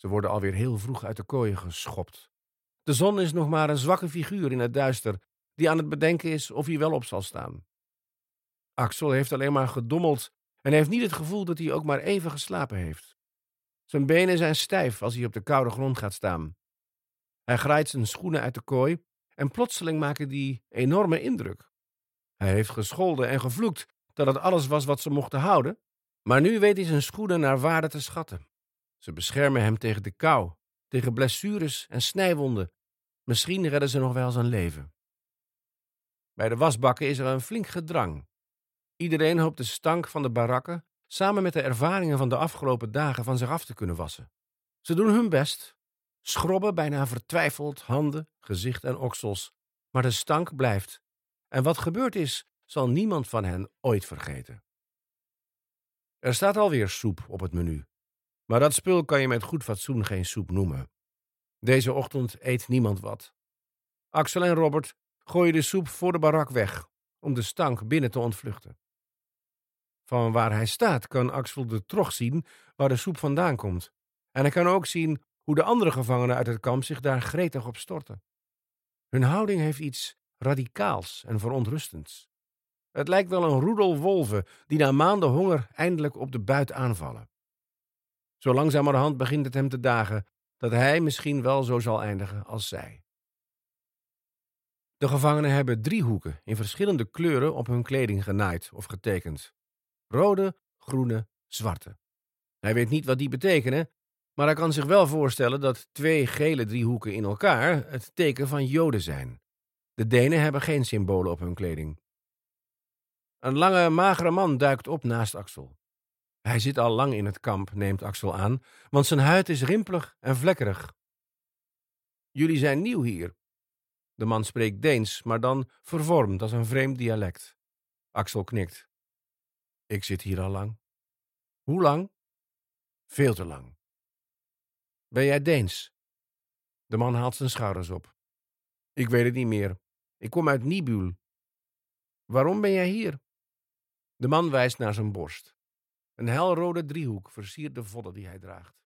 Ze worden alweer heel vroeg uit de kooien geschopt. De zon is nog maar een zwakke figuur in het duister, die aan het bedenken is of hij wel op zal staan. Axel heeft alleen maar gedommeld en heeft niet het gevoel dat hij ook maar even geslapen heeft. Zijn benen zijn stijf als hij op de koude grond gaat staan. Hij grijpt zijn schoenen uit de kooi en plotseling maken die enorme indruk. Hij heeft gescholden en gevloekt dat het alles was wat ze mochten houden, maar nu weet hij zijn schoenen naar waarde te schatten. Ze beschermen hem tegen de kou, tegen blessures en snijwonden. Misschien redden ze nog wel zijn leven. Bij de wasbakken is er een flink gedrang. Iedereen hoopt de stank van de barakken samen met de ervaringen van de afgelopen dagen van zich af te kunnen wassen. Ze doen hun best, schrobben bijna vertwijfeld handen, gezicht en oksels, maar de stank blijft. En wat gebeurd is, zal niemand van hen ooit vergeten. Er staat alweer soep op het menu, maar dat spul kan je met goed fatsoen geen soep noemen. Deze ochtend eet niemand wat. Axel en Robert gooien de soep voor de barak weg, om de stank binnen te ontvluchten. Van waar hij staat kan Axel de trog zien waar de soep vandaan komt. En hij kan ook zien hoe de andere gevangenen uit het kamp zich daar gretig op storten. Hun houding heeft iets radicaals en verontrustends. Het lijkt wel een roedel wolven die na maanden honger eindelijk op de buit aanvallen. Zo langzamerhand begint het hem te dagen dat hij misschien wel zo zal eindigen als zij. De gevangenen hebben driehoeken in verschillende kleuren op hun kleding genaaid of getekend. Rode, groene, zwarte. Hij weet niet wat die betekenen, maar hij kan zich wel voorstellen dat twee gele driehoeken in elkaar het teken van Joden zijn. De Denen hebben geen symbolen op hun kleding. Een lange, magere man duikt op naast Axel. Hij zit al lang in het kamp, neemt Axel aan, want zijn huid is rimpelig en vlekkerig. Jullie zijn nieuw hier. De man spreekt Deens, maar dan vervormd als een vreemd dialect. Axel knikt. Ik zit hier al lang. Hoe lang? Veel te lang. Ben jij Deens? De man haalt zijn schouders op. Ik weet het niet meer. Ik kom uit Nibul. Waarom ben jij hier? De man wijst naar zijn borst. Een helrode driehoek versiert de vodden die hij draagt.